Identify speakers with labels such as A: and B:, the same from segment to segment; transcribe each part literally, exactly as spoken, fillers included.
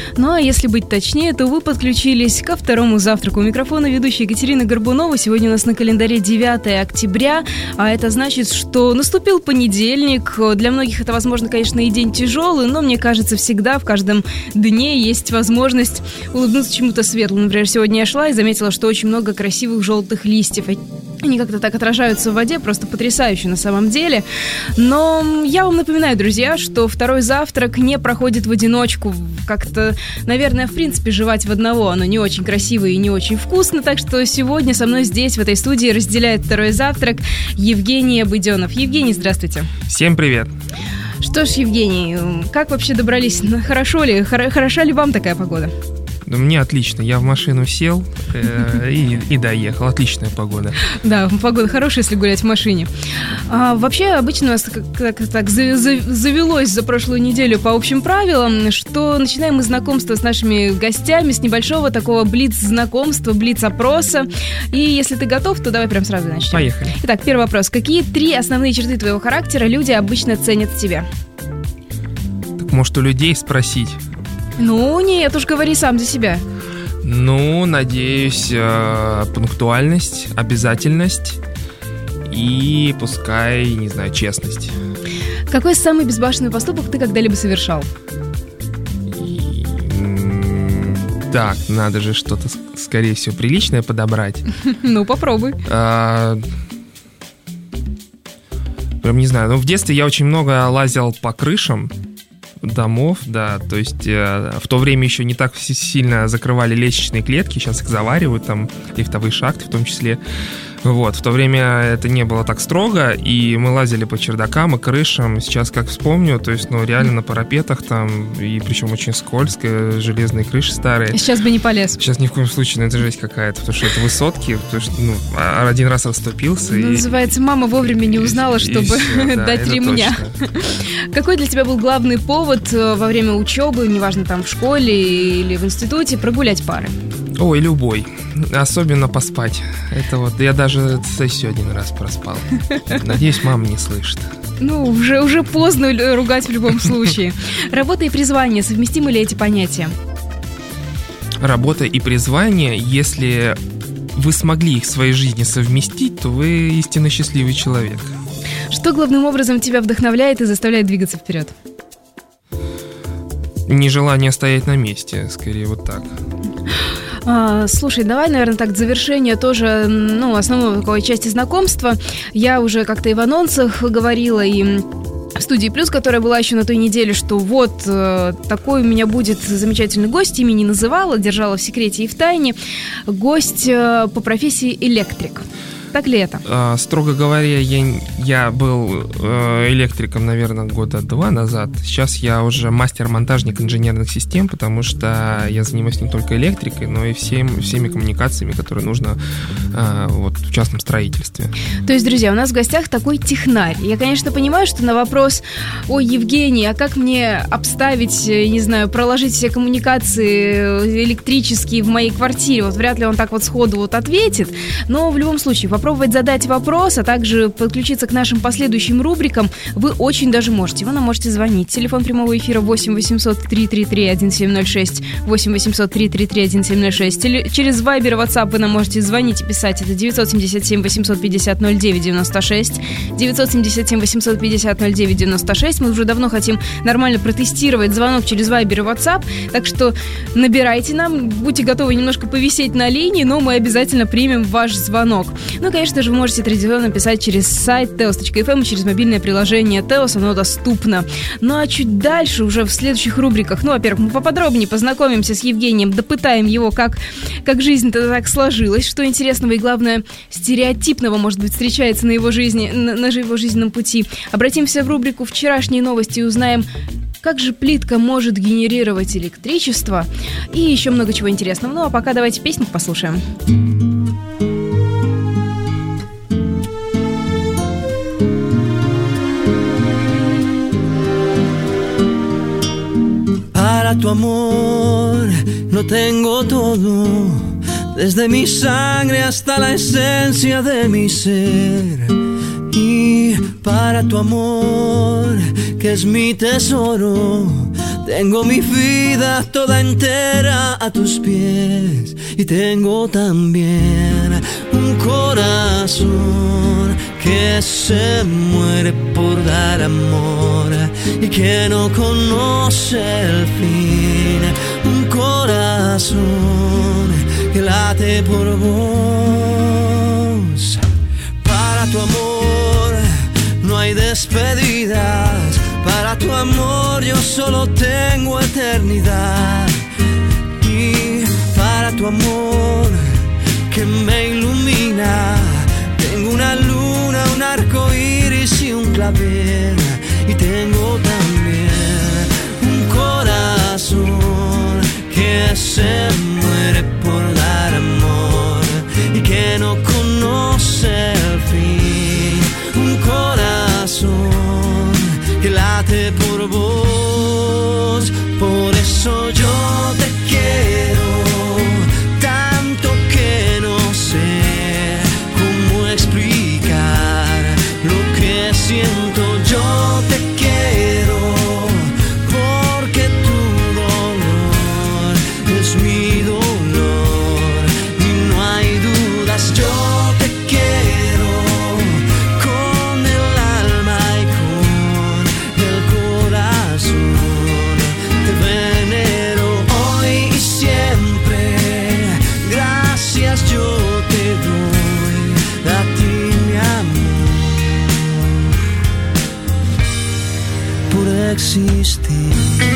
A: Ну а если быть точнее, то вы подключились ко второму завтраку. У микрофона ведущая Екатерина Горбунова. Сегодня у нас на календаре девятое октября, а это значит, что наступил понедельник. Для многих это, возможно, конечно, и день тяжелый, но мне кажется, всегда в каждом дне есть возможность улыбнуться чему-то светлому. Например, сегодня я шла и заметила, что очень много красивых желтых листьев. Они как-то так отражаются в воде, просто потрясающе на самом деле. Но я вам напоминаю, друзья, что второй завтрак не проходит в одиночку. Как-то, наверное, в принципе, жевать в одного оно не очень красиво и не очень вкусно. Так что сегодня со мной здесь, в этой студии, разделяет второй завтрак Евгений Обыденов. Евгений, здравствуйте.
B: Всем привет.
A: Что ж, Евгений, как вообще добрались? Хорошо ли, хор- хороша ли вам такая погода?
B: Мне отлично. Я в машину сел э, и, и доехал. Отличная погода.
A: Да, погода хорошая, если гулять в машине. А, вообще, обычно у нас так, так, так завелось за прошлую неделю по общим правилам, что начинаем мы знакомство с нашими гостями с небольшого такого блиц-знакомства, блиц-опроса. И если ты готов, то давай прям сразу начнем.
B: Поехали.
A: Итак, первый вопрос. Какие три основные черты твоего характера люди обычно ценят в тебе?
B: Так, может, у людей спросить?
A: Ну, нет, уж говори сам за себя.
B: Ну, надеюсь, э, пунктуальность, обязательность и, пускай, не знаю, честность.
A: Какой самый безбашенный поступок ты когда-либо совершал?
B: И, м- так, надо же что-то, скорее всего, приличное подобрать.
A: Ну, попробуй.
B: А, прям не знаю, но в детстве я очень много лазил по крышам домов, да, то есть э, в то время еще не так сильно закрывали лестничные клетки, сейчас их заваривают, там, лифтовые шахты в том числе. Вот, в то время это не было так строго, и мы лазили по чердакам и крышам. Сейчас, как вспомню, то есть, ну, реально на парапетах там, и причем очень скользко, железные крыши старые.
A: Сейчас бы не полез.
B: Сейчас ни в коем случае, ну, это жесть какая-то, потому что это высотки, потому что, ну, один раз расступился.
A: Ну,
B: и...
A: Называется, мама вовремя не узнала, чтобы
B: все, да,
A: дать ремня. Какой для тебя был главный повод во время учебы, неважно, там, в школе или в институте, прогулять пары?
B: Ой, любой. Особенно поспать. Это вот, я даже сессию один раз проспал. Надеюсь, мама не слышит.
A: Ну, уже, уже поздно ругать в любом случае. Работа и призвание, совместимы ли эти понятия?
B: Работа и призвание, если вы смогли их в своей жизни совместить, то вы истинно счастливый человек.
A: Что главным образом тебя вдохновляет и заставляет двигаться вперед?
B: Нежелание стоять на месте, скорее вот так.
A: А, слушай, давай, наверное, так, завершение тоже, ну, основной такой части знакомства. Я уже как-то и в анонсах говорила, и в студии «Плюс», которая была еще на той неделе, что вот э, такой у меня будет замечательный гость, имя не называла, держала в секрете и в тайне, гость э, по профессии электрик. Так ли это?
B: А, строго говоря, я, я был э, электриком, наверное, года два назад. Сейчас я уже мастер-монтажник инженерных систем, потому что я занимаюсь не только электрикой, но и всем, всеми коммуникациями, которые нужно э, вот, в частном строительстве.
A: То есть, друзья, у нас в гостях такой технарь. Я, конечно, понимаю, что на вопрос: ой, Евгений, а как мне обставить, не знаю, проложить все коммуникации электрические в моей квартире? Вот вряд ли он так вот сходу вот ответит. Но в любом случае, попробовать задать вопрос, а также подключиться к нашим последующим рубрикам вы очень даже можете. Вы нам можете звонить. Телефон прямого эфира восемь восемьсот три три три один семь ноль шесть, восемь восемьсот три три три один семь ноль шесть. Через Viber и WhatsApp вы нам можете звонить и писать. Это девять семь семь восемь пять ноль ноль девять девять шесть. девять семь семь восемь пять ноль девять девять шесть. Мы уже давно хотим нормально протестировать звонок через Viber и WhatsApp. Так что набирайте нам, будьте готовы немножко повисеть на линии, но мы обязательно примем ваш звонок. Ну, конечно же, вы можете традиционно писать через сайт теос точка эф эм и через мобильное приложение Теос, оно доступно. Ну, а чуть дальше, уже в следующих рубриках, ну, во-первых, мы поподробнее познакомимся с Евгением, допытаем его, как, как жизнь-то так сложилась, что интересного и, главное, стереотипного, может быть, встречается на его жизни, на, на его жизненном пути. Обратимся в рубрику «Вчерашние новости» и узнаем, как же плитка может генерировать электричество, и еще много чего интересного. Ну, а пока давайте песню послушаем.
C: Para tu amor lo tengo todo, desde mi sangre hasta la esencia de mi ser. Y para tu amor, que es mi tesoro, Tengo mi vida toda entera a tus pies y tengo también un corazón que se muere por dar amor y que no conoce el fin. Un corazón que late por vos. Para tu amor no hay despedidas. Para tu amor yo solo tengo eternidad. Y para tu amor que me ilumina, tengo una luna, un arco iris y un clavel. Y tengo también un corazón que se muere por dar amor y que no conoce el fin. Un corazón que late por vos. Por eso yo te quiero tanto que no sé cómo explicar lo que siento. Yo te quiero porque tu dolor es mi dolor y no hay dudas. Yo te quiero con el alma y con el corazón. Te venero hoy y siempre. Gracias yo te doy a ti, mi amor, por existir.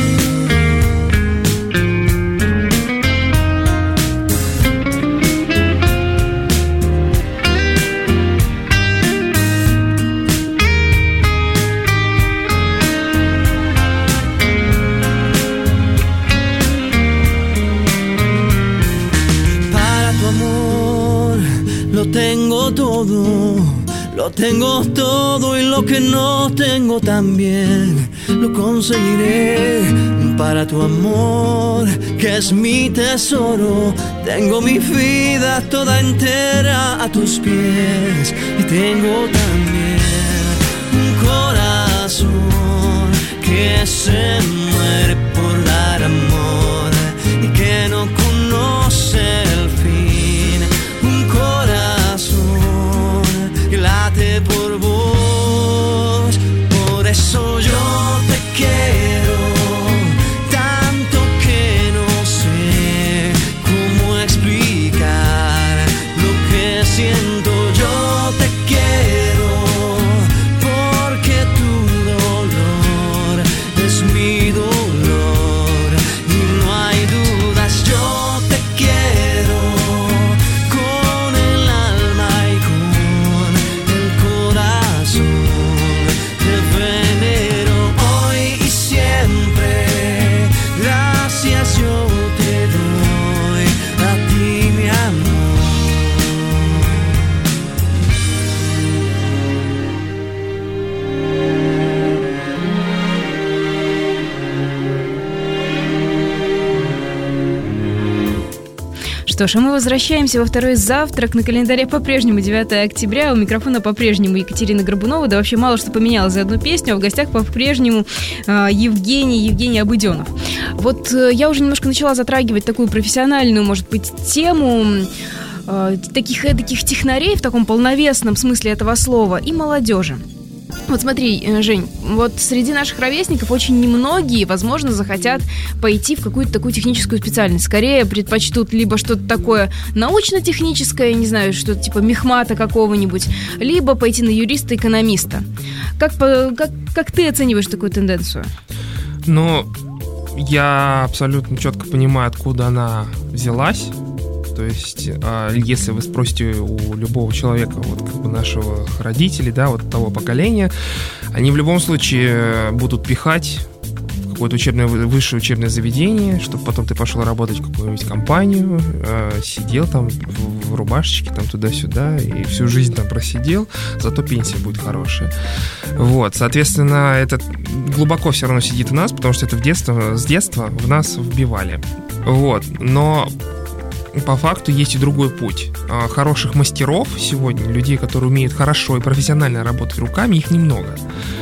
C: Lo tengo todo, lo tengo todo y lo que no tengo también lo conseguiré. Para tu amor, que es mi tesoro, tengo mi vida toda entera a tus pies. Y tengo también un corazón que se muere por dar amor y que no conoce el fin. Un corazón que late por vos. Por eso yo te quiero tanto que no sé cómo explicar lo que siento. Yo te quiero porque tu dolor es mi dolor y no hay dudas. Yo te quiero con el alma y con el corazón. Te venero hoy y siempre. Gracias yo te doy a ti, mi amor.
A: Что ж, а мы возвращаемся во второй завтрак. На календаре по-прежнему девятое октября. У микрофона по-прежнему Екатерина Горбунова. Да вообще мало что поменялось за одну песню. А в гостях по-прежнему э, Евгений, Евгений Обыденов. Вот э, я уже немножко начала затрагивать такую профессиональную, может быть, тему э, таких эдаких технарей в таком полновесном смысле этого слова и молодежи. Вот смотри, Жень, вот среди наших ровесников очень немногие, возможно, захотят пойти в какую-то такую техническую специальность. Скорее предпочтут либо что-то такое научно-техническое, не знаю, что-то типа мехмата какого-нибудь, либо пойти на юриста-экономиста. Как, как, как ты оцениваешь такую тенденцию?
B: Ну, я абсолютно четко понимаю, откуда она взялась. То есть, если вы спросите у любого человека, вот как бы нашего родителей, да, вот того поколения, они в любом случае будут пихать в какое-то учебное, высшее учебное заведение, чтобы потом ты пошел работать в какую-нибудь компанию, сидел там в, в рубашечке, там туда-сюда, и всю жизнь там просидел, зато пенсия будет хорошая. Вот, соответственно, это глубоко все равно сидит в нас, потому что это в детство, с детства в нас вбивали. Вот, но по факту есть и другой путь. Хороших мастеров сегодня, людей, которые умеют хорошо и профессионально работать руками, их немного.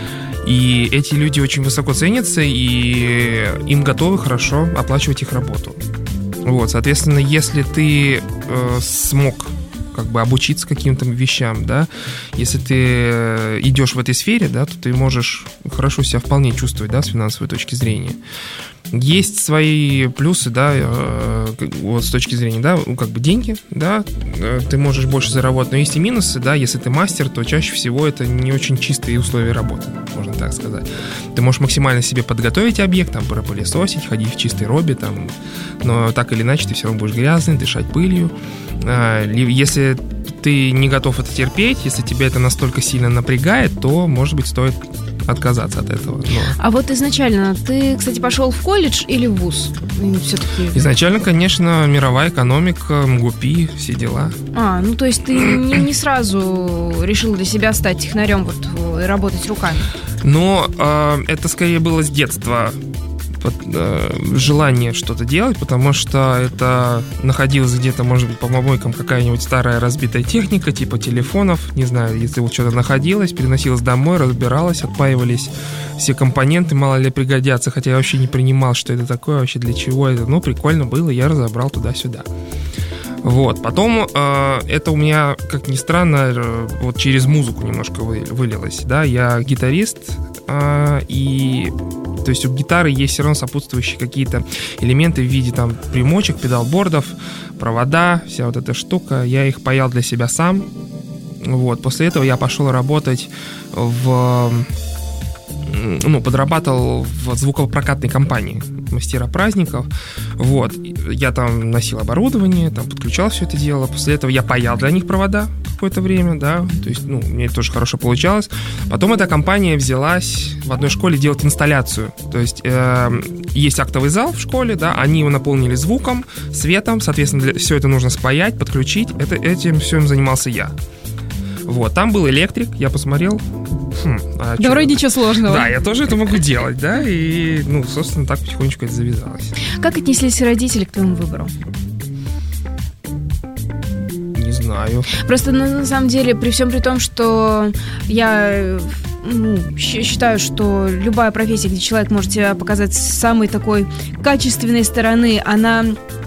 B: И эти люди очень высоко ценятся, и им готовы хорошо оплачивать их работу. Вот, соответственно, если ты э, смог как бы обучиться каким-то вещам, да, если ты идешь в этой сфере, да, то ты можешь хорошо себя вполне чувствовать, да, с финансовой точки зрения. Есть свои плюсы, да, э, вот с точки зрения, да, как бы деньги, да, ты можешь больше заработать, но есть и минусы, да, если ты мастер, то чаще всего это не очень чистые условия работы, можно так сказать. Ты можешь максимально себе подготовить объект, там, пропылесосить, ходить в чистой робе, там, но так или иначе ты все равно будешь грязный, дышать пылью. Если ты не готов это терпеть, если тебя это настолько сильно напрягает, то, может быть, стоит отказаться от этого. Но...
A: А вот изначально ты, кстати, пошел в колледж или в вуз? Все-таки...
B: Изначально, конечно, мировая экономика, МГУПИ, все дела.
A: А, ну то есть ты не, не сразу решил для себя стать технарем вот, и работать руками?
B: Но э, это скорее было с детства. Желание что-то делать, потому что это находилось где-то, может быть, по помойкам какая-нибудь старая разбитая техника, типа телефонов, не знаю, если вот что-то находилось, переносилось домой, разбиралось, отпаивались все компоненты, мало ли пригодятся, хотя я вообще не принимал, что это такое, вообще для чего это, ну, прикольно было, я разобрал туда-сюда. Вот, потом э, это у меня, как ни странно, э, вот через музыку немножко вы, вылилось, да, я гитарист, э, и то есть у гитары есть все равно сопутствующие какие-то элементы в виде там примочек, педалбордов, провода, вся вот эта штука. Я их паял для себя сам. Вот. После этого я пошел работать в... Ну, подрабатывал в звукопрокатной компании мастера праздников. Вот. Я там носил оборудование, там подключал все это дело. После этого я паял для них провода какое-то время, да. То есть, ну, мне это тоже хорошо получалось. Потом эта компания взялась в одной школе делать инсталляцию. То есть, э, есть актовый зал в школе, да, они его наполнили звуком, светом, соответственно, для, все это нужно спаять, подключить. Это, этим всем занимался я. Вот, там был электрик, я посмотрел. Хм, а
A: да вроде ничего сложного.
B: Да, я тоже это могу делать, да, и, ну, собственно, так потихонечку это завязалось.
A: Как отнеслись родители к твоему выбору?
B: Не знаю.
A: Просто, ну, на самом деле, при всем при том, что я... Ну, считаю, что любая профессия, где человек может себя показать с самой такой качественной стороны, она...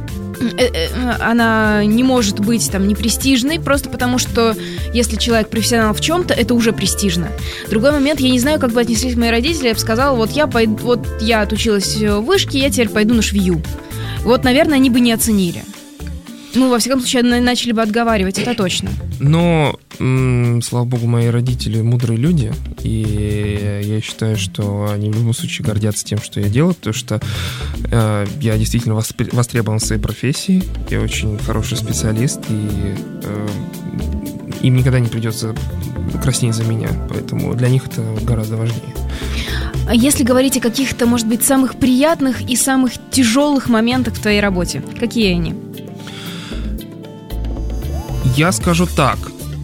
A: она не может быть там непрестижной, просто потому что если человек профессионал в чем-то, это уже престижно. Другой момент, я не знаю, как бы отнеслись мои родители, я бы сказала, вот я пойду, вот я отучилась в вышке, я теперь пойду на швею. Вот, наверное, они бы не оценили. Ну, во всяком случае, начали бы отговаривать, это точно.
B: Но, м- слава богу, мои родители мудрые люди, и я считаю, что они в любом случае гордятся тем, что я делаю, потому что э, я действительно воспри- востребован в своей профессии, я очень хороший специалист, и э, им никогда не придется краснеть за меня, поэтому для них это гораздо важнее.
A: Если говорить о каких-то, может быть, самых приятных и самых тяжелых моментах в твоей работе, какие они?
B: Я скажу так,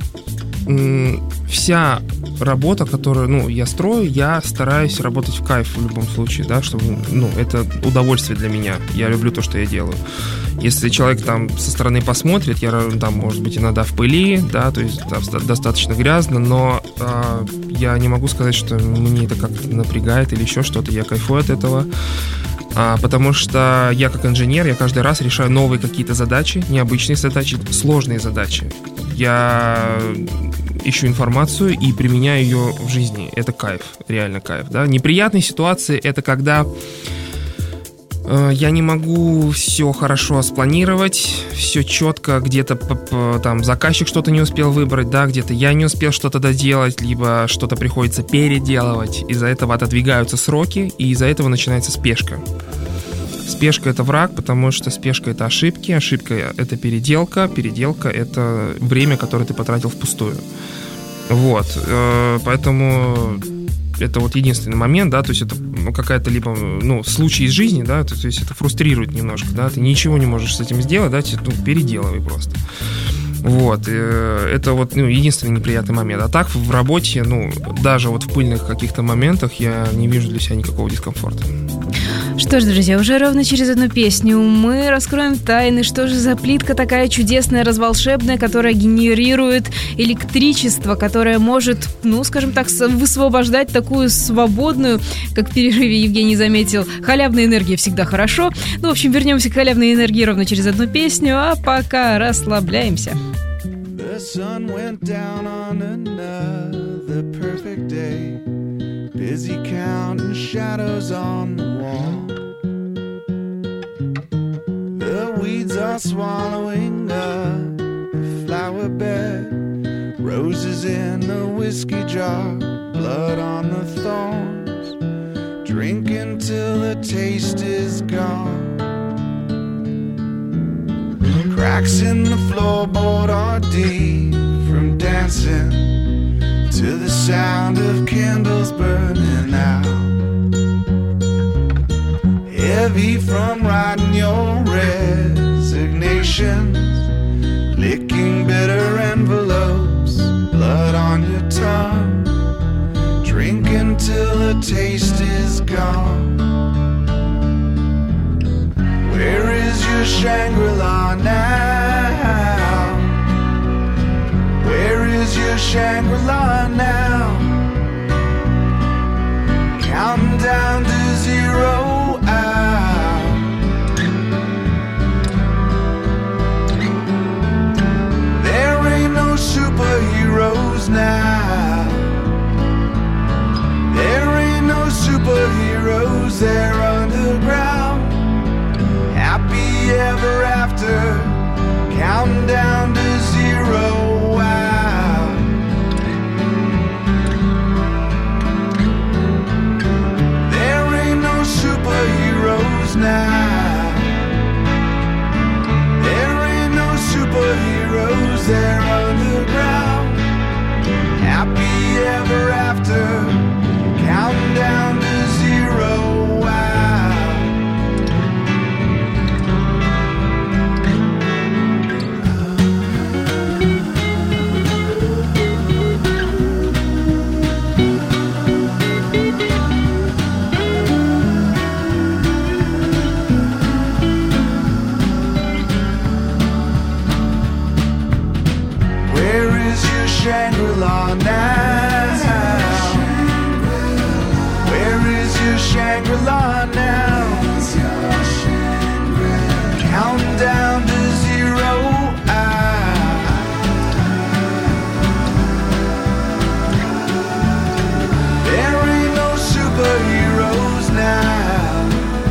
B: вся работа, которую, ну, я строю, я стараюсь работать в кайф в любом случае, да, чтобы, ну, это удовольствие для меня, я люблю то, что я делаю. Если человек там со стороны посмотрит, я там, может быть, иногда в пыли, да, то есть да, достаточно грязно, но э, я не могу сказать, что мне это как-то напрягает или еще что-то, я кайфую от этого. А, потому что я как инженер, я каждый раз решаю новые какие-то задачи, необычные задачи, сложные задачи. Я ищу информацию и применяю ее в жизни. Это кайф, реально кайф, да. Неприятные ситуации — это когда э, я не могу все хорошо спланировать, все четко, где-то там заказчик что-то не успел выбрать, да, где-то я не успел что-то доделать, либо что-то приходится переделывать. Из-за этого отодвигаются сроки, и из-за этого начинается спешка. Спешка — это враг, потому что спешка — это ошибки, ошибка — это переделка, переделка — это время, которое ты потратил впустую. Вот, поэтому это вот единственный момент, да, то есть это какая-то либо, ну, случай из жизни, да, то, то есть это фрустрирует немножко, да, ты ничего не можешь с этим сделать, да, ну, переделывай просто. Вот, это вот, ну, единственный неприятный момент. А так в работе, ну, даже вот в пыльных каких-то моментах я не вижу для себя никакого дискомфорта.
A: Что ж, друзья, уже ровно через одну песню мы раскроем тайны, что же за плитка такая чудесная, разволшебная, которая генерирует электричество, которая может, ну, скажем так, высвобождать такую свободную, как в перерыве Евгений заметил, халявная энергия всегда хорошо. Ну, в общем, вернемся к халявной энергии ровно через одну песню, а пока расслабляемся.
D: The sun went down on another perfect day. Busy counting shadows on the wall. The weeds are swallowing up a flower bed. Roses in a whiskey jar, blood on the thorns. Drinking till the taste is gone. Cracks in the floorboard are deep from dancing to the sound of candles burning out. Heavy from writing your resignations, licking bitter envelopes, blood on your tongue. Drinking till the taste is gone. Where is your Shangri-La now? Where is your Shangri-La now? Counting down to zero out. There ain't no superheroes now. There ain't no superheroes, they're underground. Happy ever after, counting down to zero out. There ain't no superheroes now. There ain't no superheroes, they're underground. Happy ever after, counting down to zero out. Shangri-La now? Where is your Shangri-La now? Counting down to zero out. There ain't no superheroes now.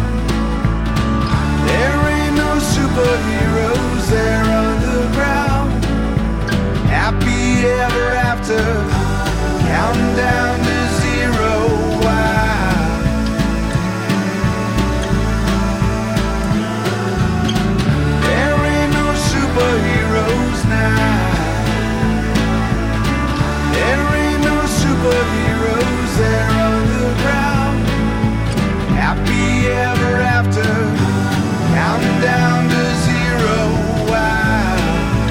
D: There ain't no superheroes, they're underground. Happy ever after, counting down to zero out. There ain't no superheroes now. There ain't no superheroes, they're underground. Happy ever after, counting down to zero out.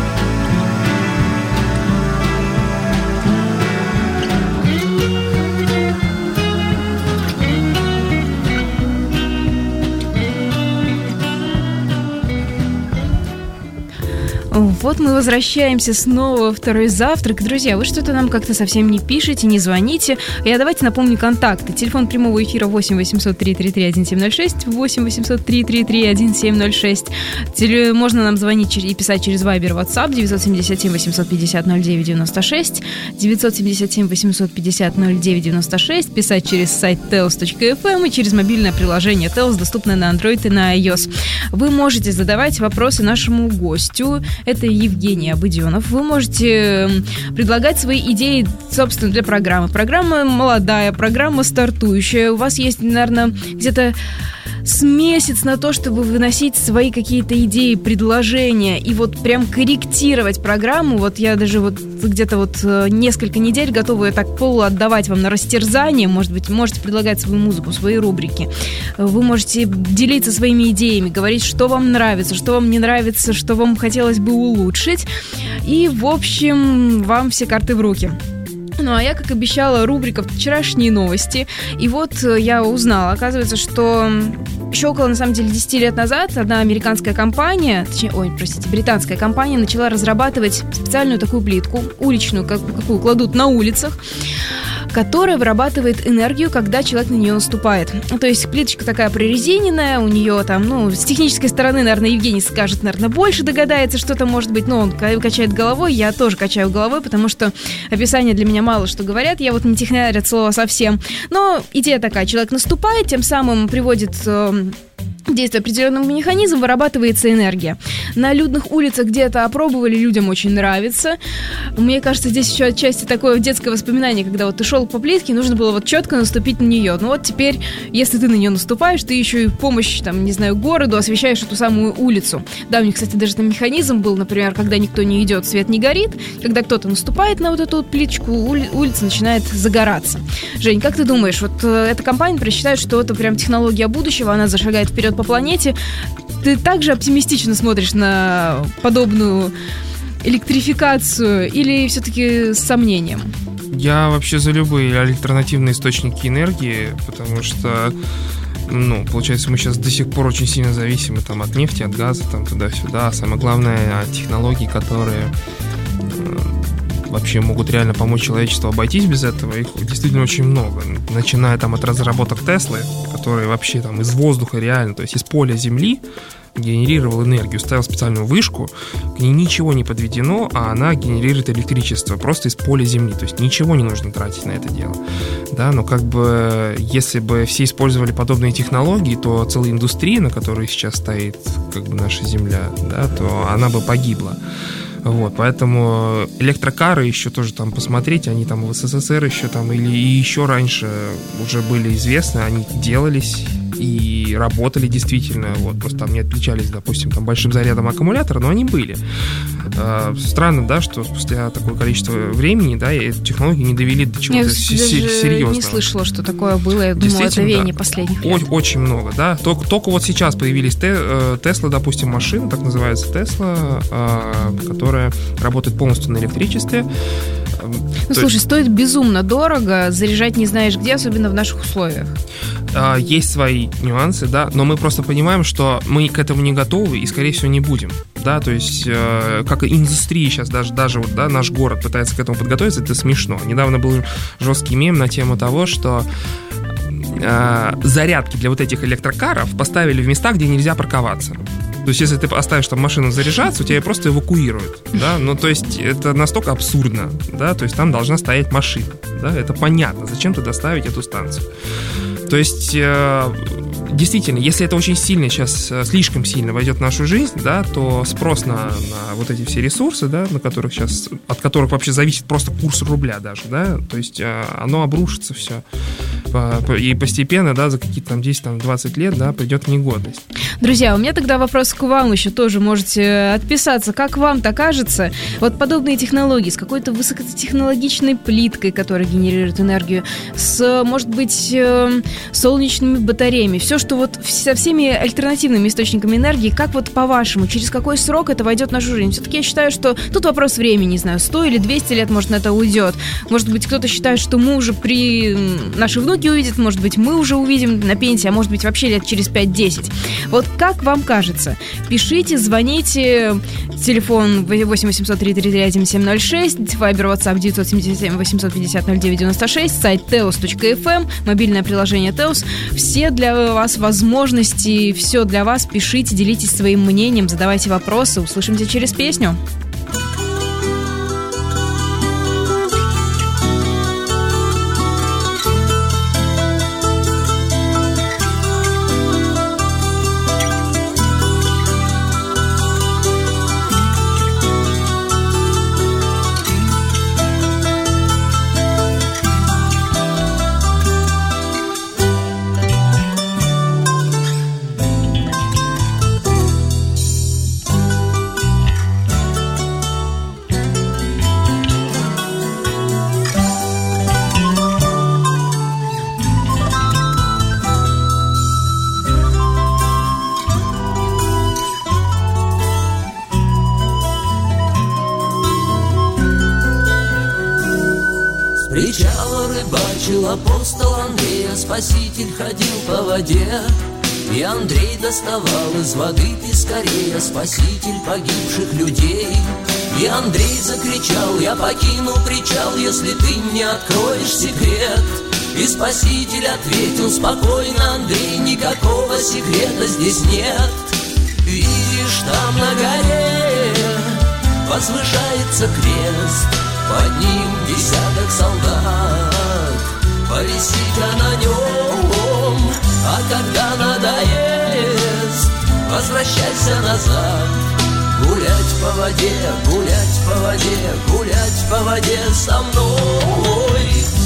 A: Вот мы возвращаемся снова во второй завтрак. Друзья, вы что-то нам как-то совсем не пишете, не звоните. Я давайте напомню контакты. Телефон прямого эфира восемь восемьсот три три три один семь ноль шесть, восемь восемьсот три три три один семь ноль шесть. Теле... Можно нам звонить и писать через Viber, WhatsApp девять семь семь восемь пять ноль ноль девять девяносто шесть, девять семь семь восемь пять ноль девять девяносто шесть, писать через сайт теос точка эф эм и через мобильное приложение теос, доступное на Android и на iOS. Вы можете задавать вопросы нашему гостю. Это Евгений Обыденов. Вы можете предлагать свои идеи, собственно, для программы. Программа молодая, программа стартующая. У вас есть, наверное, где-то с месяц на то, чтобы выносить свои какие-то идеи, предложения и вот прям корректировать программу. Вот я даже вот где-то вот несколько недель готова ее так полу отдавать вам на растерзание. Может быть, можете предлагать свою музыку, свои рубрики. Вы можете делиться своими идеями, говорить, что вам нравится, что вам не нравится, что вам хотелось бы улучшить. И, в общем, вам все карты в руки. Ну, а я, как обещала, рубрика «Вчерашние новости». И вот я узнала, оказывается, что еще около, на самом деле, десять лет назад одна американская компания, точнее, ой, простите, британская компания начала разрабатывать специальную такую плитку, уличную, как, какую кладут на улицах, которая вырабатывает энергию, когда человек на нее наступает. То есть плиточка такая прорезиненная, у нее там, ну, с технической стороны, наверное, Евгений скажет, наверное, больше догадается, что там может быть, но он качает головой, я тоже качаю головой, потому что описания для меня мало что говорят, я вот не технарь от слова совсем. Но идея такая, человек наступает, тем самым приводит э, действие определенного механизма, вырабатывается энергия. На людных улицах где-то опробовали, людям очень нравится. Мне кажется, здесь еще отчасти такое детское воспоминание, когда вот ты шел по плитке, нужно было вот четко наступить на нее. Ну вот теперь, если ты на нее наступаешь, ты еще и помощь, там, не знаю, городу, освещаешь эту самую улицу. Да, у них, кстати, даже там механизм был, например, когда никто не идет, свет не горит. Когда кто-то наступает на вот эту вот плиточку, ули- улица начинает загораться. Жень, как ты думаешь, вот э, эта компания просчитает, что это прям технология будущего, она зашагает вперед по планете. Ты также оптимистично смотришь на подобную электрификацию или все-таки с сомнением?
B: Я вообще за любые альтернативные источники энергии, потому что, ну, получается, мы сейчас до сих пор очень сильно зависимы там, от нефти, от газа, там, туда-сюда. А самое главное, от технологий, которые э, вообще могут реально помочь человечеству обойтись без этого, их действительно очень много. Начиная там от разработок Теслы, которые вообще там из воздуха реально, то есть из поля Земли генерировал энергию, ставил специальную вышку, к ней ничего не подведено, а она генерирует электричество просто из поля Земли, то есть ничего не нужно тратить на это дело. Да, но как бы если бы все использовали подобные технологии, то целая индустрия, на которой сейчас стоит как бы наша Земля, да, то она бы погибла. Вот, поэтому электрокары еще тоже там посмотреть, они там в СССР еще там или еще раньше уже были известны, они делались и работали действительно, вот, просто там не отличались, допустим, там большим зарядом аккумулятора, но они были. Странно, да, что спустя такое количество времени, да, эту технологию не довели до чего-то серьезного.
A: Я не слышала, что такое было, я думала, это веяние да. последних лет.
B: Очень много, да, только, только вот сейчас появились Тесла, допустим, машины, так называется Тесла, которая работает полностью на электричестве.
A: Ну, слушай, есть... стоит безумно дорого, заряжать не знаешь где, особенно в наших условиях.
B: Есть свои нюансы, да, но мы просто понимаем, что мы к этому не готовы и, скорее всего, не будем, да, то есть, как индустрия сейчас, даже, даже вот, да, наш город пытается к этому подготовиться, это смешно. Недавно был жесткий мем на тему того, что э, зарядки для вот этих электрокаров поставили в места, где нельзя парковаться. То есть, если ты оставишь там машину заряжаться, у тебя ее просто эвакуируют, да, ну, то есть, это настолько абсурдно, да, то есть, там должна стоять машина, да, это понятно, зачем туда ставить эту станцию. То есть, э, действительно, если это очень сильно сейчас, слишком сильно войдет в нашу жизнь, да, то спрос на, на вот эти все ресурсы, да, на которых сейчас, от которых вообще зависит просто курс рубля даже, да, то есть, э, оно обрушится все. И постепенно, да, за какие-то там десять-двадцать лет, да, придет в негодность.
A: Друзья, у меня тогда вопрос к вам еще тоже, можете отписаться. Как вам-то кажется, вот подобные технологии с какой-то высокотехнологичной плиткой, которая генерирует энергию, с, может быть, солнечными батареями, все, что вот со всеми альтернативными источниками энергии, как вот по-вашему, через какой срок это войдет в нашу жизнь? Все-таки я считаю, что тут вопрос времени, не знаю, сто или двести лет, может, на это уйдет. Может быть, кто-то считает, что мы уже при... Наши внуки увидят, может быть, мы уже увидим на пенсии, а может быть, вообще лет через пять-десять. Вот как вам кажется? Пишите, звоните. Телефон восемь восемьсот три три три один семь ноль шесть, вайбер, ватсап девять семь семь восемь пять ноль ноль девять девять шесть, сайт теос точка эф эм, мобильное приложение Теос. Все для вас возможности, все для вас. Пишите, делитесь своим мнением, задавайте вопросы. Услышимся через песню.
E: Апостол Андрей, спаситель ходил по воде, И Андрей доставал из воды пескарей, спаситель погибших людей. И Андрей закричал: я покину причал, если ты мне откроешь секрет. И спаситель ответил спокойно: Андрей, никакого секрета здесь нет. Видишь, там на горе возвышается крест, под ним десяток солдат, повиси-ка на нем. А когда надоест, возвращайся назад. Гулять по воде, гулять по воде, гулять по воде со мной.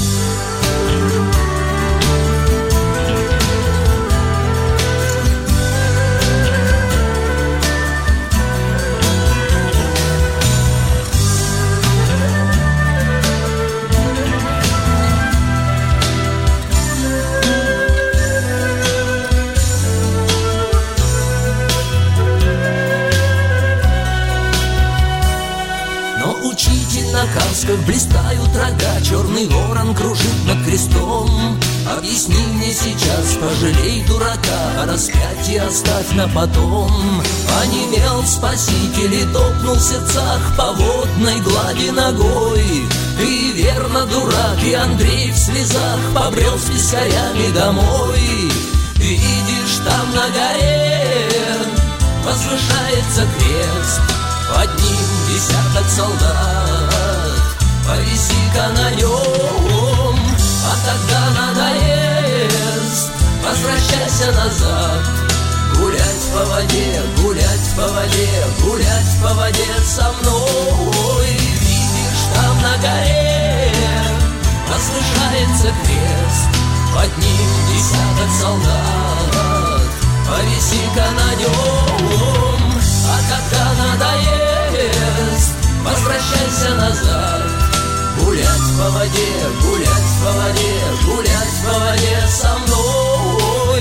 E: На касках блистают рога, черный ворон кружит над крестом. Объясни мне сейчас, пожалей дурака, а распятие оставь на потом. Онемел спаситель и топнул в сердцах по водной глади ногой. И верно, дурак, и Андрей в слезах побрел с пескарями домой. Видишь, там на горе возвышается крест, под ним десяток солдат, повиси-ка на нем. А когда надоест, возвращайся назад. Гулять по воде, гулять по воде, гулять по воде со мной. Видишь, там на горе возвышается крест, под ним десяток солдат, повиси-ка на нем. А когда надоест, возвращайся назад. Гулять по воде, гулять по воде, гулять по воде со мной.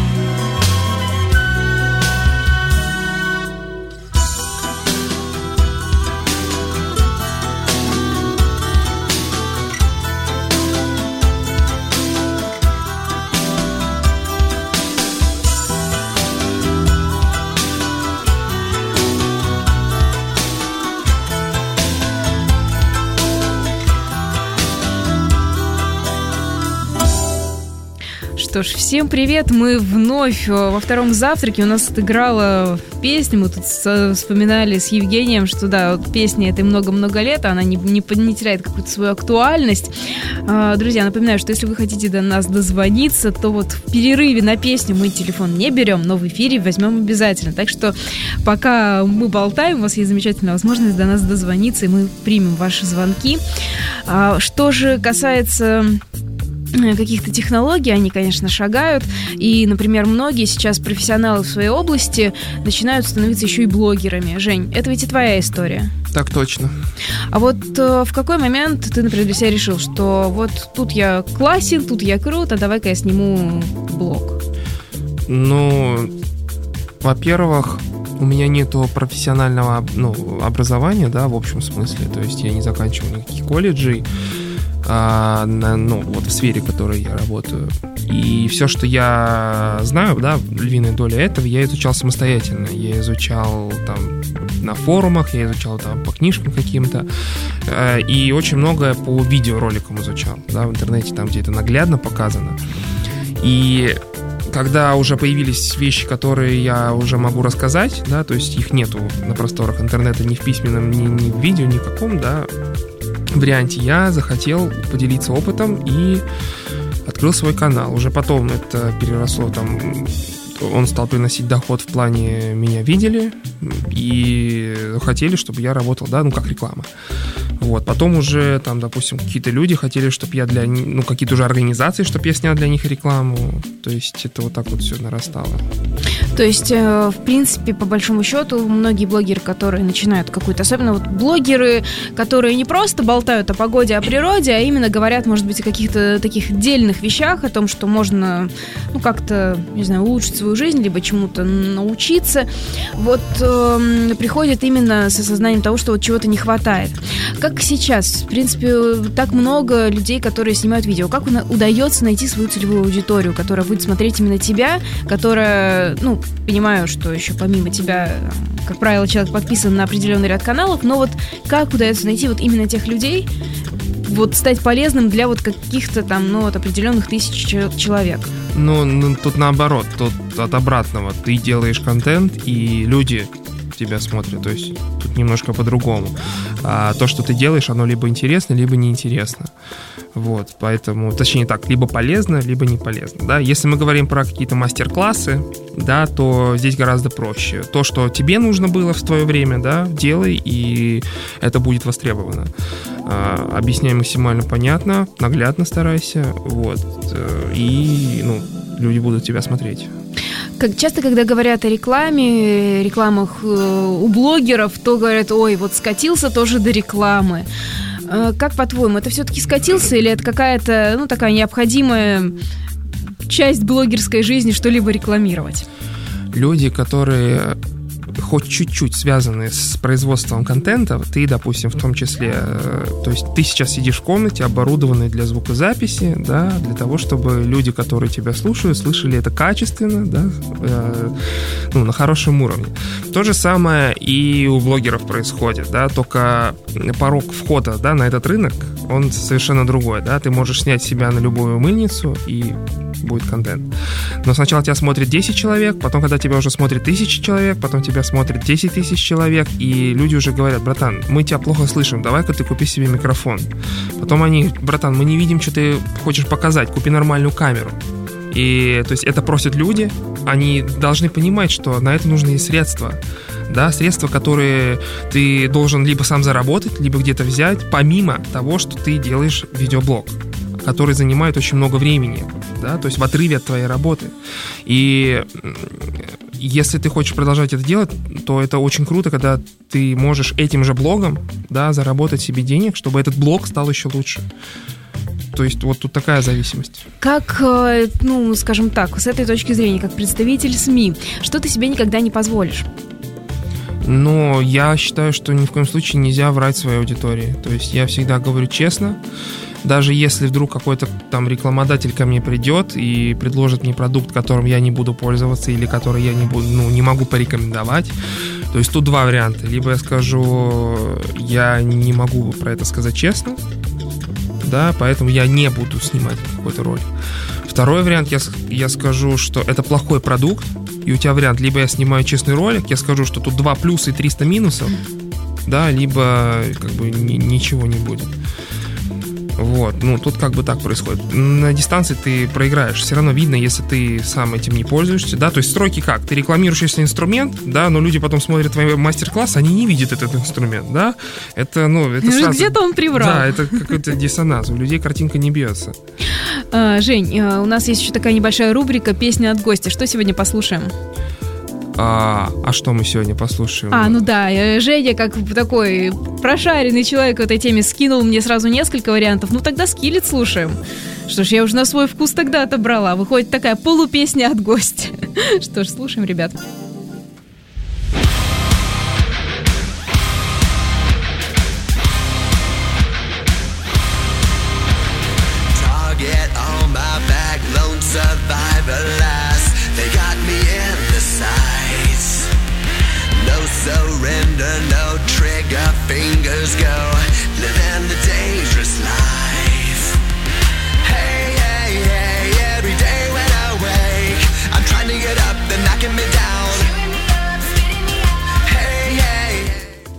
A: Что ж, всем привет, мы вновь во втором завтраке, у нас отыграла песня, мы тут вспоминали с Евгением, что да, вот песня этой много-много лет, она не, не, не теряет какую-то свою актуальность. Друзья, напоминаю, что если вы хотите до нас дозвониться, то вот в перерыве на песню мы телефон не берем, но в эфире возьмем обязательно, так что пока мы болтаем, у вас есть замечательная возможность до нас дозвониться, и мы примем ваши звонки. Что же касается каких-то технологий, они, конечно, шагают. И, например, многие сейчас профессионалы в своей области начинают становиться еще и блогерами. Жень, это ведь и твоя история.
B: Так точно.
A: А вот э, в какой момент ты, например, для себя решил, что вот тут я классен, тут я крут, а давай-ка я сниму блог?
B: Ну, во-первых, у меня нету профессионального, ну, образования, да, в общем смысле. То есть я не заканчивал никаких колледжей. А, на, ну, вот в сфере, в которой я работаю. И все, что я знаю, да, львиная доля этого, я изучал самостоятельно. Я изучал там на форумах, я изучал там по книжкам каким-то. И очень многое по видеороликам изучал, да, в интернете, там, где это наглядно показано. И когда уже появились вещи, которые я уже могу рассказать, да, то есть их нету на просторах интернета ни в письменном, ни, ни в видео, ни в каком, да, варианте, я захотел поделиться опытом и открыл свой канал. Уже потом это переросло, там, он стал приносить доход в плане меня видели и хотели, чтобы я работал, да, ну, как реклама. Вот. Потом уже, там, допустим, какие-то люди хотели, чтобы я для них, ну, какие-то уже организации, чтобы я снял для них рекламу. То есть это вот так вот все нарастало.
A: То есть, в принципе, по большому счету, многие блогеры, которые начинают какую-то, особенно вот блогеры, которые не просто болтают о погоде, о природе, а именно говорят, может быть, о каких-то таких дельных вещах, о том, что можно, ну, как-то, не знаю, улучшить свою жизнь, либо чему-то научиться, вот э, приходят именно с осознанием того, что вот чего-то не хватает. Как как сейчас, в принципе, так много людей, которые снимают видео, как удается найти свою целевую аудиторию, которая будет смотреть именно тебя, которая, ну, понимаю, что еще помимо тебя, как правило, человек подписан на определенный ряд каналов, но вот как удается найти вот именно тех людей, вот стать полезным для вот каких-то там, ну, вот определенных тысяч человек?
B: Ну, ну, тут наоборот, тут от обратного. Ты делаешь контент, и люди тебя смотрят, то есть тут немножко по-другому. А то, что ты делаешь, оно либо интересно, либо неинтересно. Вот, поэтому, точнее так, либо полезно, либо не полезно, да. Если мы говорим про какие-то мастер-классы, да, то здесь гораздо проще. То, что тебе нужно было в твое время, да, делай, и это будет востребовано. А, объясняй максимально понятно, наглядно старайся, вот, и, ну, люди будут тебя смотреть.
A: Как часто, когда говорят о рекламе, рекламах э, у блогеров, то говорят, ой, вот скатился тоже до рекламы. Э, как по-твоему, это все-таки скатился или это какая-то, ну, такая необходимая часть блогерской жизни что-либо рекламировать?
B: Люди, которые хоть чуть-чуть связаны с производством контента, ты, допустим, в том числе, то есть ты сейчас сидишь в комнате, оборудованной для звукозаписи, да, для того, чтобы люди, которые тебя слушают, слышали это качественно, да, э, ну, на хорошем уровне. То же самое и у блогеров происходит, да, только порог входа, да, на этот рынок, он совершенно другой, да, ты можешь снять себя на любую мыльницу и будет контент. Но сначала тебя смотрит десять человек, потом, когда тебя уже смотрит тысяча человек, потом тебя смотрит десять тысяч человек, и люди уже говорят, братан, мы тебя плохо слышим, давай-ка ты купи себе микрофон. Потом они, братан, мы не видим, что ты хочешь показать, купи нормальную камеру. И, то есть, это просят люди, они должны понимать, что на это нужны средства, да, средства, которые ты должен либо сам заработать, либо где-то взять, помимо того, что ты делаешь видеоблог, который занимает очень много времени, да, то есть в отрыве от твоей работы. И если ты хочешь продолжать это делать, то это очень круто, когда ты можешь этим же блогом, да, заработать себе денег, чтобы этот блог стал еще лучше. То есть вот тут такая зависимость.
A: Как, ну, скажем так, с этой точки зрения, как представитель СМИ, что ты себе никогда не позволишь?
B: Но я считаю, что ни в коем случае нельзя врать своей аудитории. То есть я всегда говорю честно. Даже если вдруг какой-то там рекламодатель ко мне придет и предложит мне продукт, которым я не буду пользоваться или который я не, буду, ну, не могу порекомендовать, то есть тут два варианта. Либо я скажу, я не могу про это сказать честно, да, поэтому я не буду снимать какой-то ролик. Второй вариант, я, я скажу, что это плохой продукт, и у тебя вариант, либо я снимаю честный ролик, я скажу, что тут два плюса и триста минусов, да, либо как бы ни, ничего не будет. Вот, ну тут как бы так происходит. На дистанции ты проиграешь. Все равно видно, если ты сам этим не пользуешься, да, то есть стройки как? Ты рекламируешь если инструмент, да, но люди потом смотрят твой мастер-класс, они не видят этот инструмент, да. Это, ну, это сразу...
A: Где-то он приврал.
B: Да, это какой-то диссонанс. У людей картинка не бьется.
A: А, Жень, у нас есть еще такая небольшая рубрика «Песня от гостя». Что сегодня послушаем?
B: А, а что мы сегодня послушаем?
A: А, ну да, Женя, как такой прошаренный человек в этой теме, скинул мне сразу несколько вариантов. Ну тогда Скиллет слушаем. Что ж, я уже на свой вкус тогда отобрала. Выходит такая полупесня от гостя. Что ж, слушаем, ребят.
F: Surrender, no trigger, fingers go, living the dangerous life. Hey, hey, hey, every day when I wake, I'm trying to get up, they're knocking me down. Hey, hey.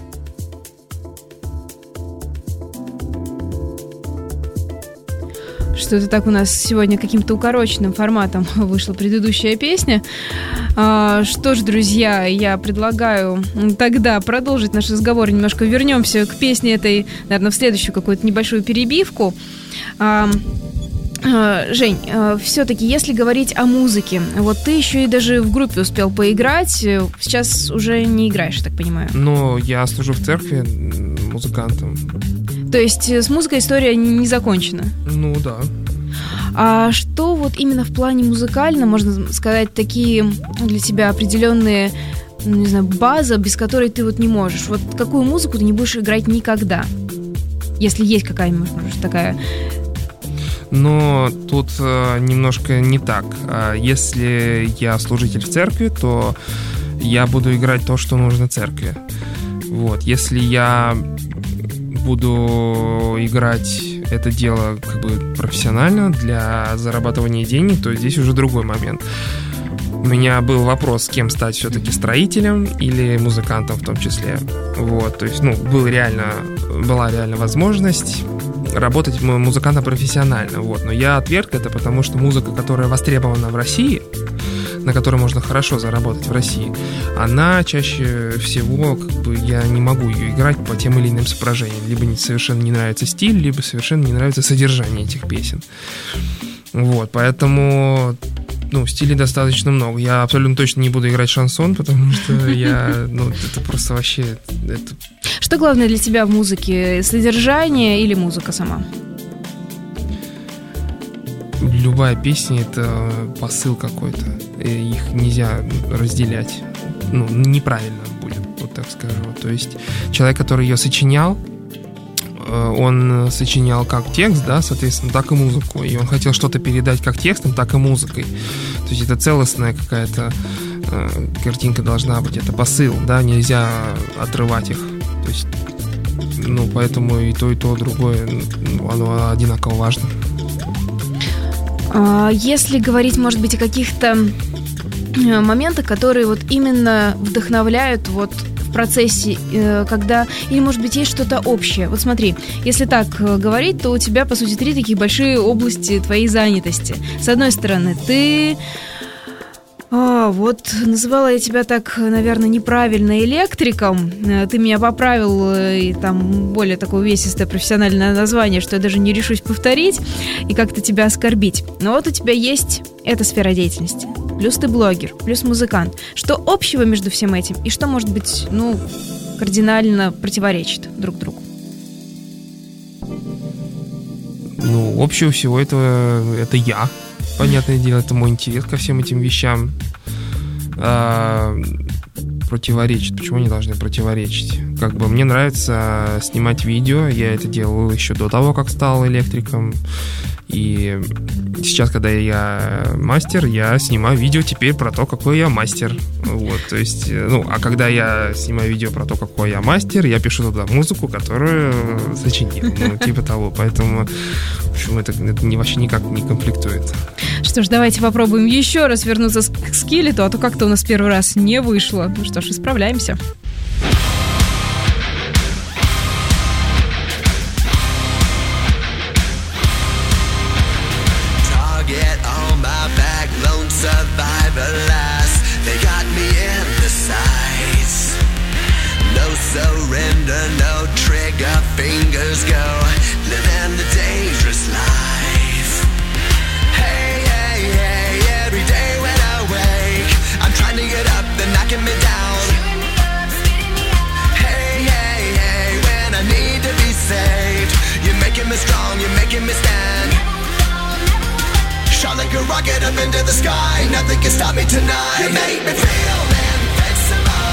A: Что-то так у нас сегодня каким-то укороченным форматом вышла предыдущая песня. А, что ж, друзья, я предлагаю тогда продолжить наш разговор. Немножко вернемся к песне этой, наверное, в следующую какую-то небольшую перебивку. А, а, Жень, а, все-таки, если говорить о музыке, вот ты еще и даже в группе успел поиграть. Сейчас уже не играешь, я так понимаю.
B: Ну, я служу в церкви музыкантом.
A: То есть с музыкой история не закончена?
B: Ну, да.
A: А что вот именно в плане музыкальном, можно сказать, такие для тебя определенные, ну, не знаю, база, без которой ты вот не можешь? Вот какую музыку ты не будешь играть никогда? Если есть какая-нибудь, может, такая...
B: Но тут э, немножко не так. Если я служитель в церкви, то я буду играть то, что нужно церкви. Вот. Если я буду играть это дело как бы профессионально для зарабатывания денег, то здесь уже другой момент. У меня был вопрос, кем стать все-таки, строителем или музыкантом в том числе. Вот, то есть, ну, был реально, была реально возможность работать музыкантом профессионально, вот. Но я отверг это, потому что музыка, которая востребована в России, на которой можно хорошо заработать в России, она чаще всего, как бы, я не могу ее играть по тем или иным соображениям. Либо совершенно не нравится стиль, либо совершенно не нравится содержание этих песен. Вот, поэтому... Ну, стилей достаточно много. Я абсолютно точно не буду играть шансон, потому что я, ну, это просто вообще... Это...
A: Что главное для тебя в музыке? Содержание или музыка сама?
B: Любая песня — это посыл какой-то. И их нельзя разделять. Ну, неправильно будет, вот так скажу. То есть человек, который ее сочинял, он сочинял как текст, да, соответственно, так и музыку. И он хотел что-то передать как текстом, так и музыкой. То есть это целостная какая-то э, картинка должна быть, это посыл, да, нельзя отрывать их. То есть, ну, поэтому и то, и то, другое, ну, оно одинаково важно.
A: Если говорить, может быть, о каких-то моментах, которые вот именно вдохновляют вот в процессе, когда... Или, может быть, есть что-то общее. Вот смотри, если так говорить, то у тебя, по сути, три таких большие области твоей занятости. С одной стороны, ты... А, вот называла я тебя так, наверное, неправильно электриком. Ты меня поправил, и там более такое увесистое профессиональное название, что я даже не решусь повторить и как-то тебя оскорбить. Но вот у тебя есть эта сфера деятельности. Плюс ты блогер, плюс музыкант. Что общего между всем этим? И что, может быть, ну, кардинально противоречит друг другу?
B: Ну, общего всего этого это я. Понятное дело, это мой интерес ко всем этим вещам. А, противоречит. Почему они должны противоречить? Как бы мне нравится снимать видео. Я это делал еще до того, как стал электриком. И сейчас, когда я мастер, я снимаю видео теперь про то, какой я мастер. Вот, то есть, ну, а когда я снимаю видео про то, какой я мастер, я пишу туда музыку, которую сочинил. Ну, типа того. Поэтому, в общем, это, это вообще никак не конфликтует.
A: Что ж, давайте попробуем еще раз вернуться к скелету, а то как-то у нас первый раз не вышло. Ну что ж, исправляемся.
F: Surrender, no trigger, fingers go, living the dangerous life. Hey, hey, hey, every day when I wake, I'm trying to get up, they're knocking me down. Hey, hey, hey, when I need to be saved, you're making me strong, you're making me stand. Shot like a rocket up into the sky, nothing can stop me tonight. You make me feel invincible.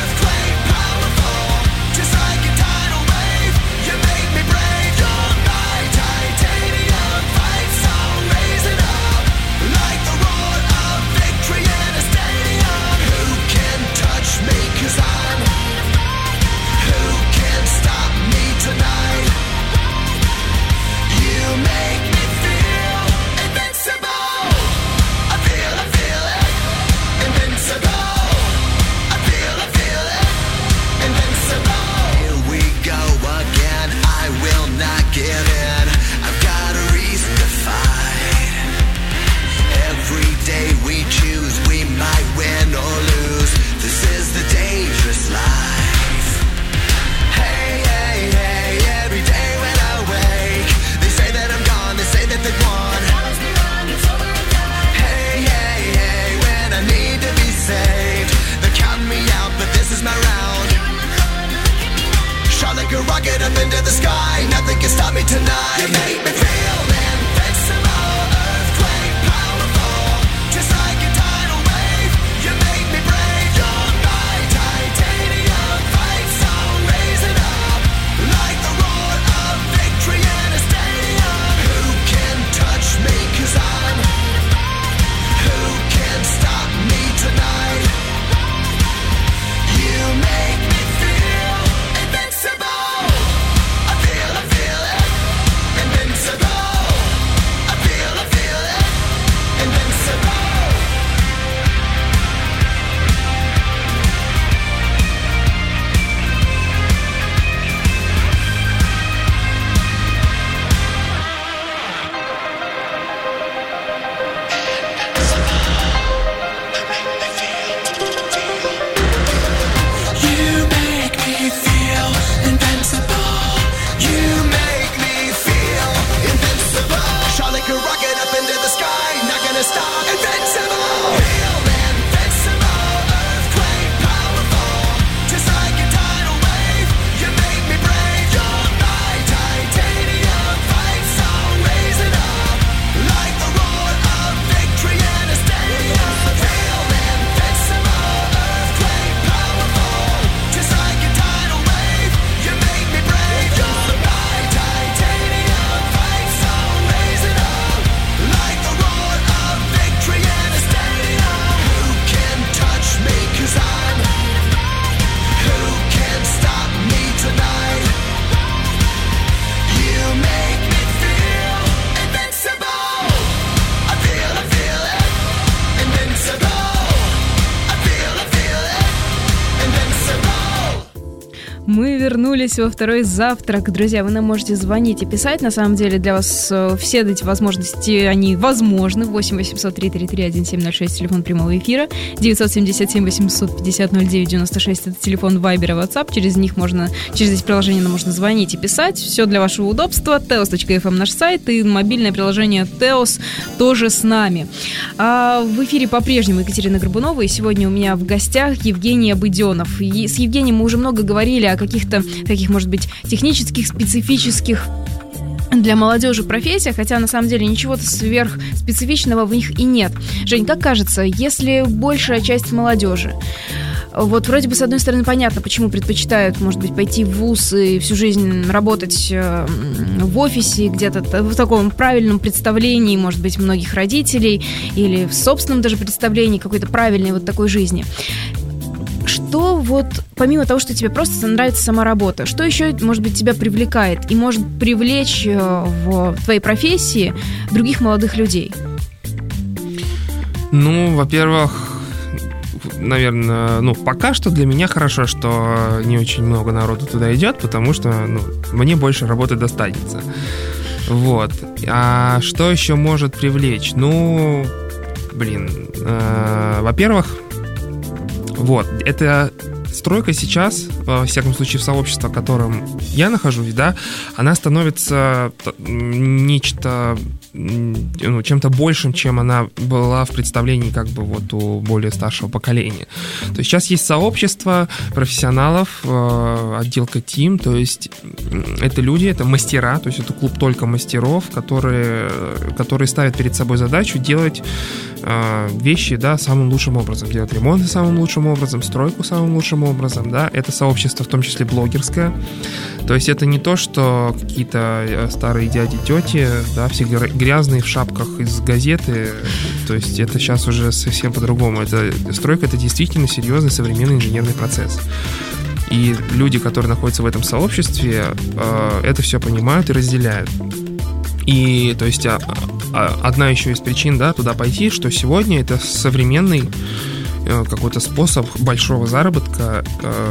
F: Rocket up into the sky, nothing can stop me tonight. You make me feel invincible, earthquake powerful, just like a tidal wave. You make me brave, you're my titanium fight song, raise it up like the roar of
A: Мы вернулись во второй завтрак. Друзья, вы нам можете звонить и писать. На самом деле для вас все эти возможности, они возможны. восемь восемьсот три три три один семь ноль шесть, телефон прямого эфира. девять семь семь восемь пять ноль ноль девять девяносто шесть, это телефон Вайбер и WhatsApp. Через них можно, через эти приложения нам можно звонить и писать. Все для вашего удобства. теос точка эф эм наш сайт и мобильное приложение Теос тоже с нами. А в эфире по-прежнему Екатерина Горбунова, и сегодня у меня в гостях Евгений Обыденов. И с Евгением мы уже много говорили о каких-то таких, может быть, технических, специфических для молодежи профессиях, хотя на самом деле ничего-то сверхспецифичного в них и нет. Жень, как кажется, если большая часть молодежи, вот вроде бы с одной стороны понятно, почему предпочитают, может быть, пойти в вуз и всю жизнь работать в офисе, где-то в таком правильном представлении, может быть, многих родителей, или в собственном даже представлении какой-то правильной вот такой жизни. Что вот, помимо того, что тебе просто нравится сама работа, что еще, может быть, тебя привлекает и может привлечь в твоей профессии других молодых людей?
B: Ну, во-первых, наверное, ну, пока что для меня хорошо, что не очень много народу туда идет, потому что, ну, мне больше работы достанется. Вот. А что еще может привлечь? Ну, блин, э, во-первых, вот, эта стройка сейчас, во всяком случае, в сообществе, в котором я нахожусь, да, она становится нечто, ну, чем-то большим, чем она была в представлении как бы вот у более старшего поколения. То есть сейчас есть сообщество профессионалов, отделка Team, то есть это люди, это мастера, то есть это клуб только мастеров, которые, которые ставят перед собой задачу делать вещи, да, самым лучшим образом, делать ремонты самым лучшим образом, стройку самым лучшим образом, да, это сообщество в том числе блогерское, то есть это не то, что какие-то старые дяди, тети, да, все грязные в шапках из газеты, то есть это сейчас уже совсем по-другому, это стройка, это действительно серьезный современный инженерный процесс. И люди, которые находятся в этом сообществе, это все понимают и разделяют. И, то есть, одна еще из причин, да, туда пойти, что сегодня это современный какой-то способ большого заработка.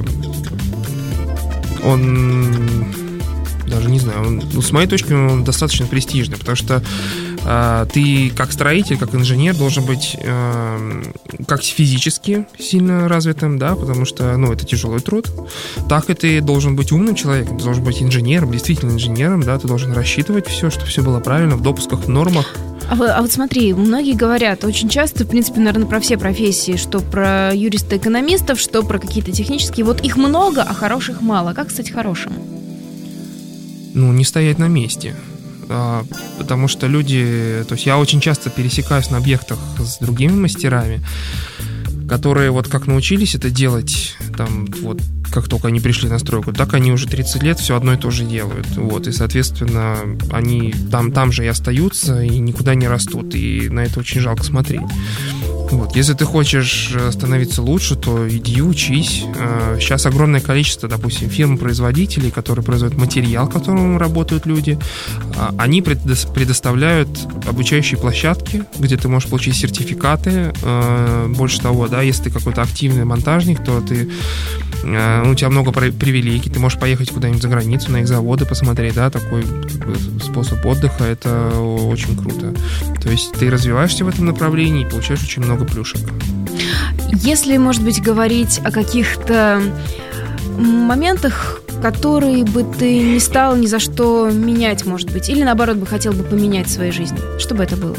B: Он, даже не знаю, он, ну, с моей точки зрения, он достаточно престижный, потому что ты как строитель, как инженер должен быть э, как физически сильно развитым, да, потому что, ну, это тяжелый труд, так и ты должен быть умным человеком, ты должен быть инженером, действительно инженером, да, ты должен рассчитывать все, чтобы все было правильно, в допусках, в нормах.
A: А, а вот смотри, многие говорят очень часто, в принципе, наверное, про все профессии, что про юриста-экономистов, что про какие-то технические, вот их много, а хороших мало. Как стать хорошим?
B: Ну, не стоять на месте. Потому что люди, то есть я очень часто пересекаюсь на объектах с другими мастерами, которые вот как научились это делать, там вот как только они пришли на стройку, так они уже тридцать лет все одно и то же делают, вот, и, соответственно, они там, там же и остаются, и никуда не растут, и на это очень жалко смотреть. Вот. Если ты хочешь становиться лучше, то иди учись. Сейчас огромное количество, допустим, фирм-производителей, которые производят материал, которым работают люди. Они предоставляют обучающие площадки, где ты можешь получить сертификаты. Больше того, да, если ты какой-то активный монтажник, то ты, у тебя много привилегий. Ты можешь поехать куда-нибудь за границу, на их заводы посмотреть, да, такой способ отдыха. Это очень круто. То есть ты развиваешься в этом направлении и получаешь очень много плюшек.
A: Если, может быть, говорить о каких-то моментах, которые бы ты не стал ни за что менять, может быть, или наоборот бы хотел бы поменять в своей жизни, что бы это было?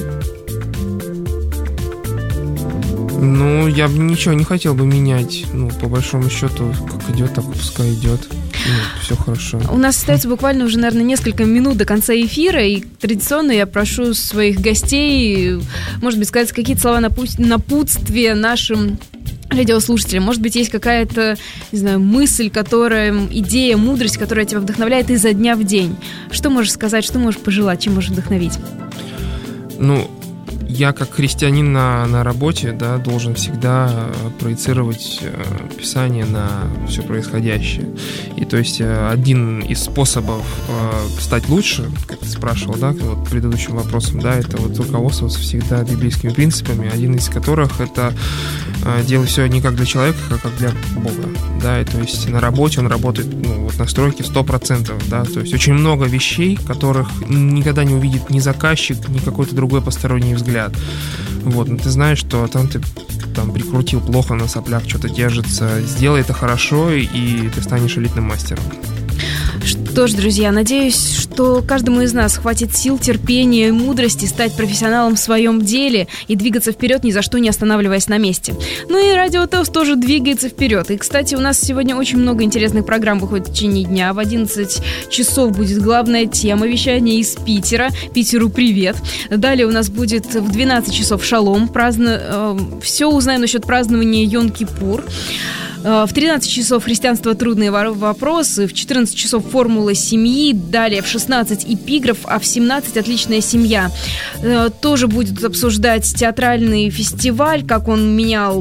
B: Ну, я бы ничего не хотел бы менять. Ну, по большому счету, как идет, так пускай идет. Ну, все хорошо. У
A: нас остается буквально уже, наверное, несколько минут до конца эфира, и традиционно я прошу своих гостей, может быть, сказать какие-то слова напутствия нашим радиослушателям. Может быть, есть какая-то, не знаю, мысль, которая, идея, мудрость, которая тебя вдохновляет изо дня в день. Что можешь сказать, что можешь пожелать, чем можешь вдохновить?
B: Ну, я как христианин на, на работе, да, должен всегда проецировать Писание на все происходящее. И то есть один из способов стать лучше, как ты спрашивал, да, вот предыдущим вопросом, да, это вот руководствоваться всегда библейскими принципами, один из которых это делать все не как для человека, а как для Бога, да, и то есть на работе он работает, ну, вот на стройке сто процентов, да, то есть очень много вещей, которых никогда не увидит ни заказчик, ни какой-то другой посторонний взгляд. Вот, но ты знаешь, что там ты там прикрутил плохо на соплях, что-то держится, сделай это хорошо, и ты станешь элитным мастером.
A: Что ж, друзья, надеюсь, что каждому из нас хватит сил, терпения и мудрости стать профессионалом в своем деле и двигаться вперед, ни за что не останавливаясь на месте. Ну и Радио ТЭОС тоже двигается вперед. И, кстати, у нас сегодня очень много интересных программ выходит в течение дня. В одиннадцать часов будет главная тема вещания из Питера. Питеру привет. Далее у нас будет в двенадцать часов шалом. Праздно... Э, все узнаем насчет празднования Йом-Кипур. В тринадцать часов христианство трудные вопросы, в четырнадцать часов формула семьи, далее в шестнадцать эпиграф, а в семнадцать отличная семья. Тоже будет обсуждать театральный фестиваль, как он менял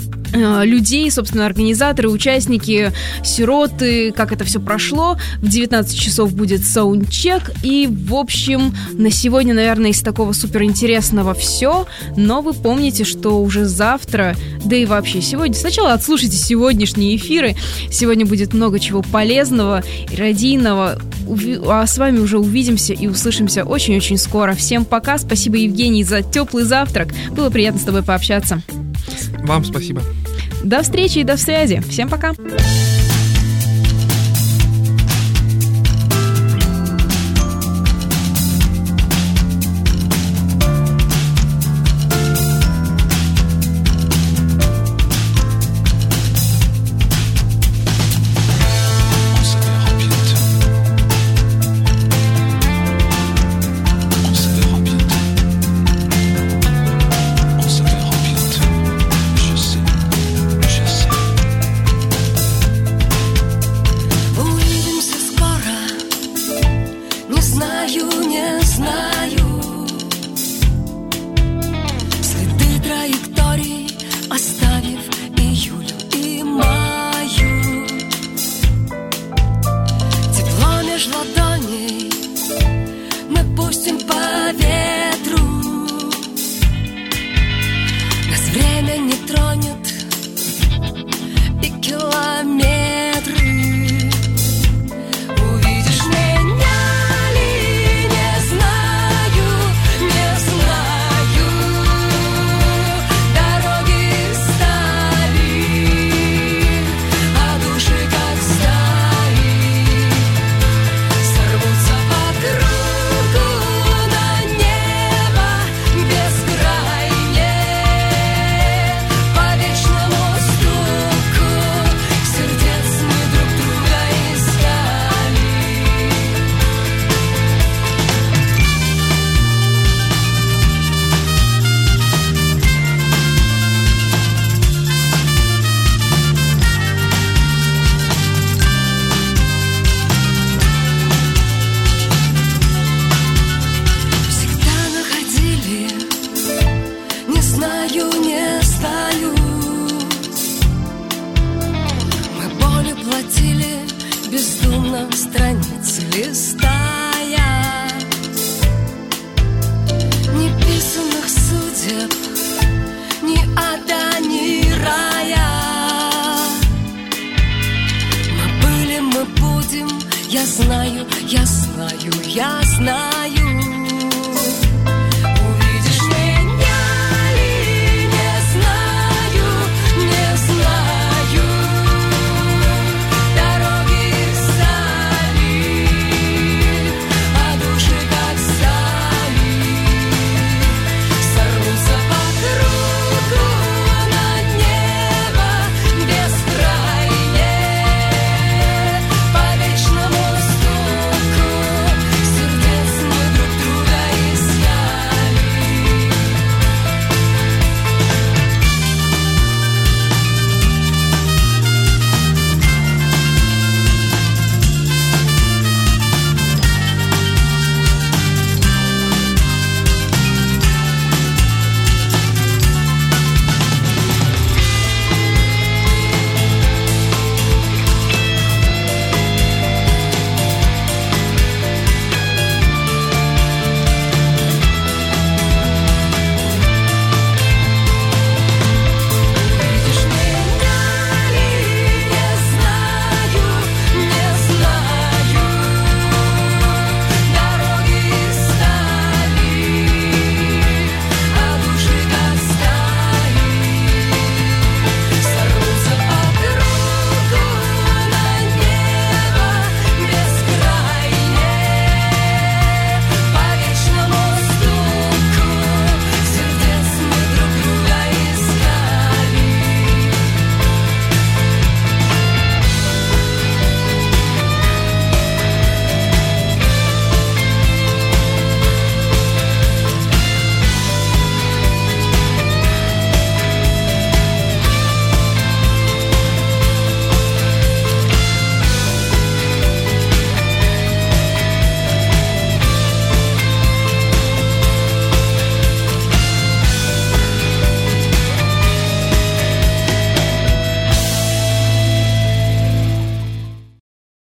A: людей, собственно, организаторы, участники, сироты, как это все прошло. В девятнадцать часов будет саундчек. И, в общем, на сегодня, наверное, из такого суперинтересного все. Но вы помните, что уже завтра, да и вообще сегодня, сначала отслушайте сегодняшние эфиры. Сегодня будет много чего полезного и радийного. А с вами уже увидимся и услышимся очень-очень скоро. Всем пока. Спасибо, Евгений, за теплый завтрак. Было приятно с тобой пообщаться.
B: Вам спасибо.
A: До встречи и до связи. Всем пока.
G: Я знаю, я знаю, я знаю.